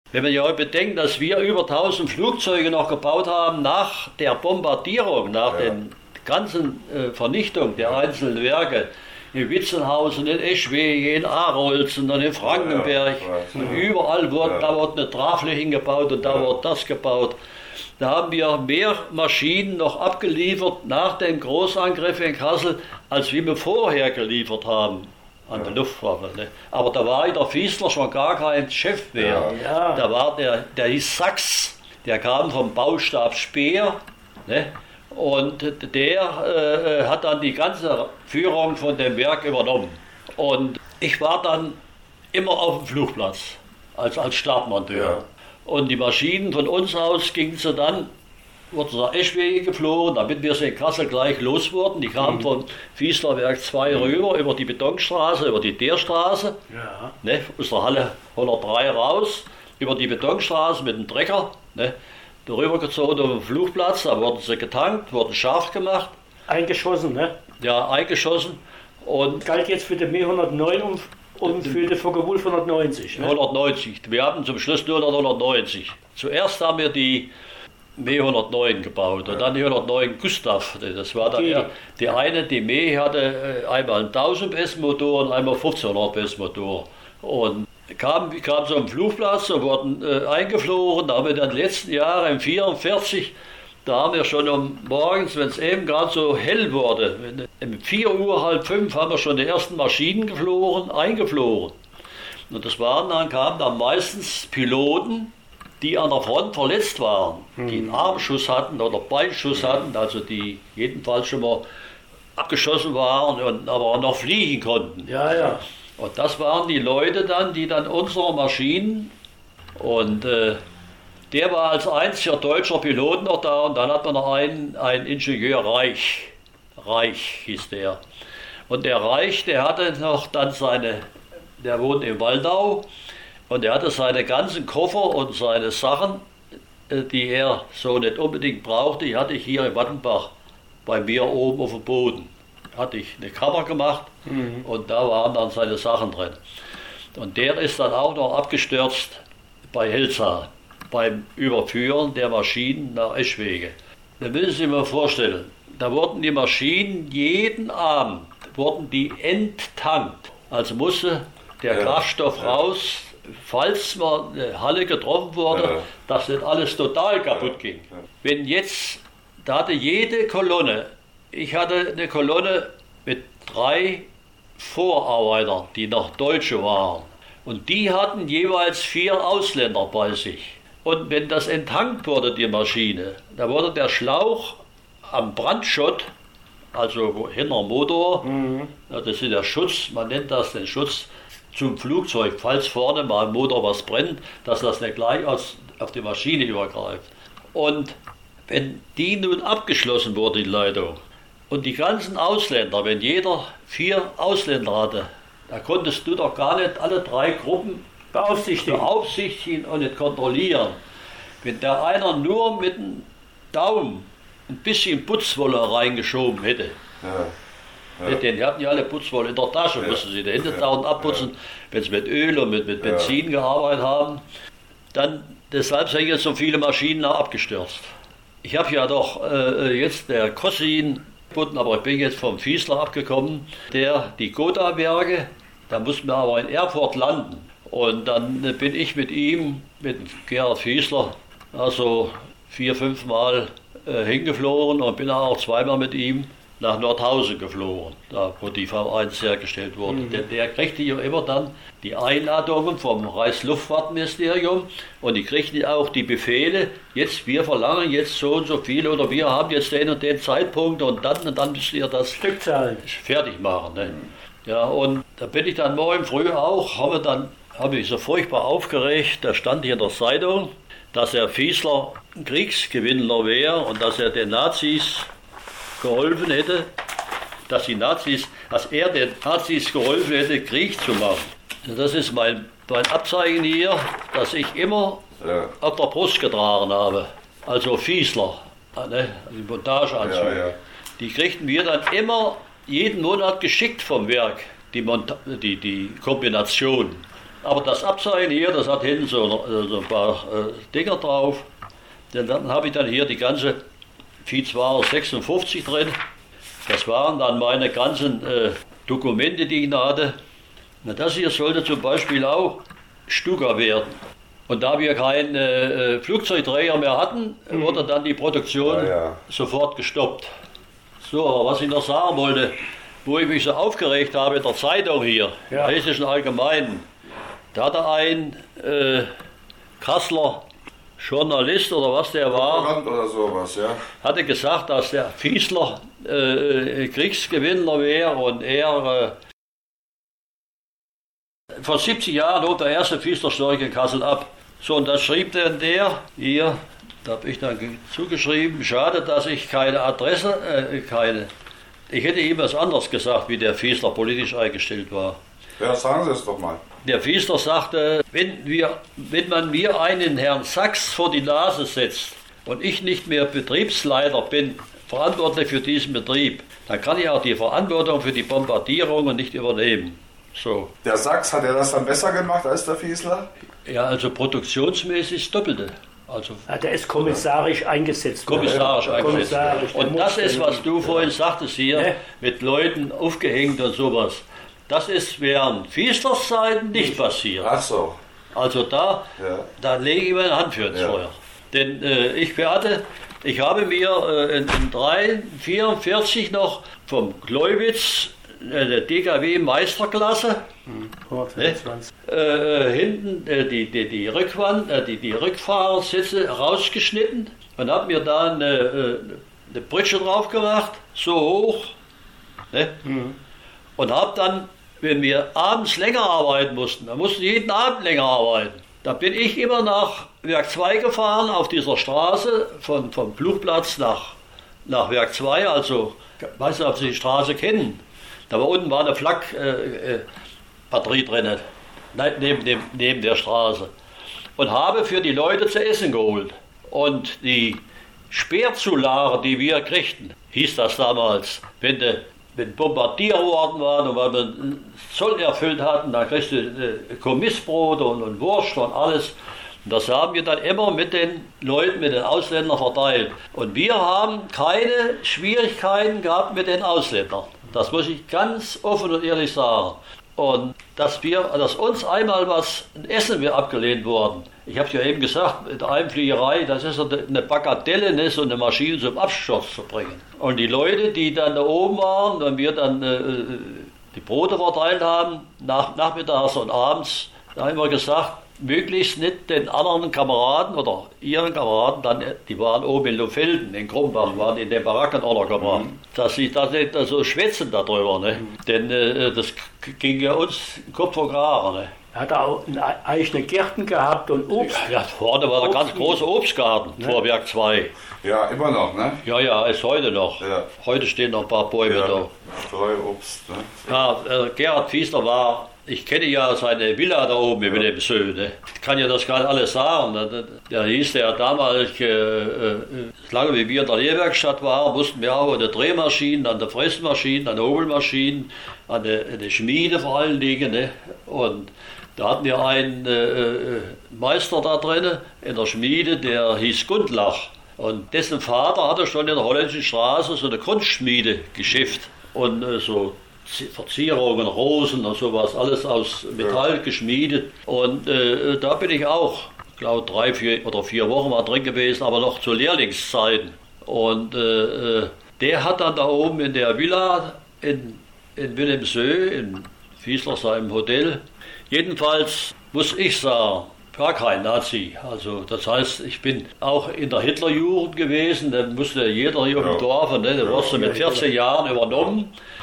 Wenn wir ja bedenken, dass wir über 1000 Flugzeuge noch gebaut haben nach der Bombardierung, nach der ganzen Vernichtung der einzelnen Werke, in Witzenhausen, in Eschwege, in Arolsen und in Frankenberg, und überall wurde eine Tragfläche gebaut und da wurde das gebaut. Da haben wir mehr Maschinen noch abgeliefert nach dem Großangriff in Kassel, als wir vorher geliefert haben an der Luftwaffe. Ne? Aber da war der Fiesler schon gar kein Chef mehr. Ja. Da war der hieß Sachs, der kam vom Baustab Speer. Ne? Und der hat dann die ganze Führung von dem Werk übernommen. Und ich war dann immer auf dem Flugplatz als Stabmonteur. Ja. Und die Maschinen von uns aus gingen sie dann, wurden nach Eschwege geflogen, damit wir sie in Kassel gleich los wurden. Die kamen von Fieslerwerk 2 rüber, über die Betonstraße, über die Deerstraße, ne, aus der Halle 103 raus, über die Betonstraße mit dem Trecker, ne, rübergezogen auf den Flugplatz, da wurden sie getankt, wurden scharf gemacht. Eingeschossen, ne? Ja, eingeschossen. Und galt jetzt für den Me 109 und für den Focke-Wulf 190. Ne? 190. Wir haben zum Schluss nur noch 190. Zuerst haben wir die Me 109 gebaut und dann die 109 Gustav. Das war dann die eine, die Me hatte einmal einen 1000 PS Motor und einmal 1500 PS Motor. Und kam so am Flugplatz und wurden eingeflogen. Da haben wir dann letzten Jahre im 44, da haben wir schon morgens, wenn es eben gerade so hell wurde, um 4 Uhr, halb 5, haben wir schon die ersten Maschinen eingeflogen. Und kamen dann meistens Piloten, die an der Front verletzt waren, die einen Armschuss hatten oder Beinschuss hatten, also die jedenfalls schon mal abgeschossen waren und aber noch fliegen konnten. Ja, ja. Und das waren die Leute dann, die dann unsere Maschinen, und der war als einziger deutscher Pilot noch da, und dann hat man noch einen Ingenieur Reich hieß der. Und der Reich, der hatte noch dann der wohnt in Waldau, und er hatte seine ganzen Koffer und seine Sachen, die er so nicht unbedingt brauchte, die hatte ich hier in Wattenbach bei mir oben auf dem Boden. Hatte ich eine Kammer gemacht und da waren dann seine Sachen drin. Und der ist dann auch noch abgestürzt bei Helza, beim Überführen der Maschinen nach Eschwege. Da müssen Sie sich mal vorstellen, da wurden die Maschinen jeden Abend enttankt. Also musste der Kraftstoff raus, falls mal eine Halle getroffen wurde, dass nicht alles total kaputt ging. Wenn jetzt, da hatte jede Kolonne, ich hatte eine Kolonne mit 3 Vorarbeitern, die noch Deutsche waren. Und die hatten jeweils 4 Ausländer bei sich. Und wenn das enttankt wurde, die Maschine, da wurde der Schlauch am Brandschott, also hinter dem Motor, das ist der Schutz, man nennt das den Schutz zum Flugzeug, falls vorne mal im Motor was brennt, dass das nicht gleich auf die Maschine übergreift. Und wenn die nun abgeschlossen wurde, die Leitung, und die ganzen Ausländer, wenn jeder 4 Ausländer hatte, da konntest du doch gar nicht alle 3 Gruppen beaufsichtigen und nicht kontrollieren. Wenn der einer nur mit dem Daumen ein bisschen Putzwolle reingeschoben hätte, die hatten ja alle Putzwolle in der Tasche, mussten sie da hinten dauernd abputzen, wenn sie mit Öl und mit Benzin gearbeitet haben. Deshalb sind jetzt so viele Maschinen abgestürzt. Ich habe ja doch jetzt der Kossin, aber ich bin jetzt vom Fiesler abgekommen, die Gotha-Werke, da mussten wir aber in Erfurt landen. Und dann bin ich mit ihm, mit Gerhard Fiesler, also 4, 5 Mal hingeflogen und bin auch 2-mal mit ihm nach Nordhausen geflogen, da wo die V1 hergestellt wurde. Denn der kriegte ja immer dann die Einladungen vom Reichsluftfahrtministerium und die kriegten auch die Befehle, wir verlangen jetzt so und so viel oder wir haben jetzt den und den Zeitpunkt und dann müsst ihr das Stückzahl fertig machen. Ne? Ja, und da bin ich dann morgen früh auch, habe ich so furchtbar aufgeregt, da stand hier in der Zeitung, dass der Fiesler ein Kriegsgewinnler wäre und dass er den Nazis geholfen hätte, dass er den Nazis geholfen hätte, Krieg zu machen. Das ist mein Abzeichen hier, das ich immer auf der Brust getragen habe. Also Fiesler, die Montageanzüge. Die kriegten wir dann immer jeden Monat geschickt vom Werk, die Kombination. Aber das Abzeichen hier, das hat hinten so ein paar Dinger drauf. Denn dann habe ich dann hier die ganze Viehzwarer 56 drin. Das waren dann meine ganzen Dokumente, die ich da hatte. Na, das hier sollte zum Beispiel auch Stuka werden. Und da wir keinen Flugzeugträger mehr hatten, wurde dann die Produktion sofort gestoppt. So, was ich noch sagen wollte, wo ich mich so aufgeregt habe in der Zeitung hier, im Hessischen Allgemeinen, da hatte ein Kasseler Journalist oder was der war, oder sowas, ja. hatte gesagt, dass der Fiesler Kriegsgewinner wäre und er vor 70 Jahren hob der erste Fiesler-Storch in Kassel ab. So, und dann schrieb dann der hier, da habe ich dann zugeschrieben, schade, dass ich keine Adresse, ich hätte ihm was anderes gesagt, wie der Fiesler politisch eingestellt war. Ja, sagen Sie es doch mal. Der Fiesler sagte, wenn man mir einen Herrn Sachs vor die Nase setzt und ich nicht mehr Betriebsleiter bin, verantwortlich für diesen Betrieb, dann kann ich auch die Verantwortung für die Bombardierungen nicht übernehmen. So. Der Sachs, hat er das dann besser gemacht als der Fiesler? Ja, also produktionsmäßig das Doppelte. Also der ist kommissarisch eingesetzt. Kommissarisch eingesetzt. Und das ist, was du vorhin sagtest hier, mit Leuten aufgehängt und sowas. Das ist während Fieslers Zeiten nicht passiert. Ach so. Also da lege ich meine Hand für ins Feuer. Denn ich habe mir in 1944 noch vom Gläubitz der DKW Meisterklasse hinten die Rückfahrersitze rausgeschnitten und habe mir da eine Pritsche drauf gemacht, so hoch, ne? Und habe dann, wenn wir abends länger arbeiten mussten, dann mussten wir jeden Abend länger arbeiten. Da bin ich immer nach Werk 2 gefahren, auf dieser Straße vom Flugplatz nach Werk 2, also ich weiß nicht, ob Sie die Straße kennen. Da unten war eine Flak-Batterie drin, neben der Straße. Und habe für die Leute zu essen geholt. Und die Speerzulage, die wir kriegten, hieß das damals, wenn Bombardierorden waren und weil wir Zoll erfüllt hatten, dann kriegst du Kommissbrot und Wurst und alles. Und das haben wir dann immer mit den Leuten, mit den Ausländern verteilt. Und wir haben keine Schwierigkeiten gehabt mit den Ausländern. Das muss ich ganz offen und ehrlich sagen. Und dass uns einmal ein Essen wir abgelehnt worden. Ich habe es ja eben gesagt, in der Einfliegerei, das ist eine Bagatelle, ne, so eine Maschine zum Absturz zu bringen. Und die Leute, die dann da oben waren, wenn wir dann die Brote verteilt haben, nachmittags und abends, da haben wir gesagt, möglichst nicht den anderen Kameraden oder ihren Kameraden, die waren oben in Lohfelden, in Krumbach, waren in den Baracken untergebracht, dass sie da nicht so schwätzen darüber. Ne? Denn das ging ja uns Kopf vor Kragen. Ne? Er hat auch eigene Gärten gehabt und Obst. Ja, vorne war der ganz große Obstgarten, vor Werk 2. Ja, immer noch, ne? Ja, ist heute noch. Ja. Heute stehen noch ein paar Bäume da. Streuobst, ne? Ja, Gerhard Fiesler war... Ich kenne ja seine Villa da oben in Wilhelmshöhe. Ne? Ich kann ja das gar nicht alles sagen. Da hieß der damals, solange wie wir in der Lehrwerkstatt waren, mussten wir auch an der Drehmaschinen, an der Fressmaschinen, an der Hobelmaschinen, an der Schmiede vor allen Dingen. Ne? Und da hatten wir einen Meister da drin in der Schmiede, der hieß Gundlach. Und dessen Vater hatte schon in der Holländischen Straße so eine Kunstschmiedegeschäft und so Verzierungen, Rosen und sowas, alles aus Metall geschmiedet. Und da bin ich auch, ich glaube 3 oder 4 Wochen mal drin gewesen, aber noch zu Lehrlingszeiten. Und der hat dann da oben in der Villa in Wilhelmshöhe, in Fiesler seinem Hotel, jedenfalls muss ich sagen, gar kein Nazi. Also das heißt, ich bin auch in der Hitlerjugend gewesen, da musste jeder hier im Dorf, ne, da wurdest du mit 14 Jahren übernommen.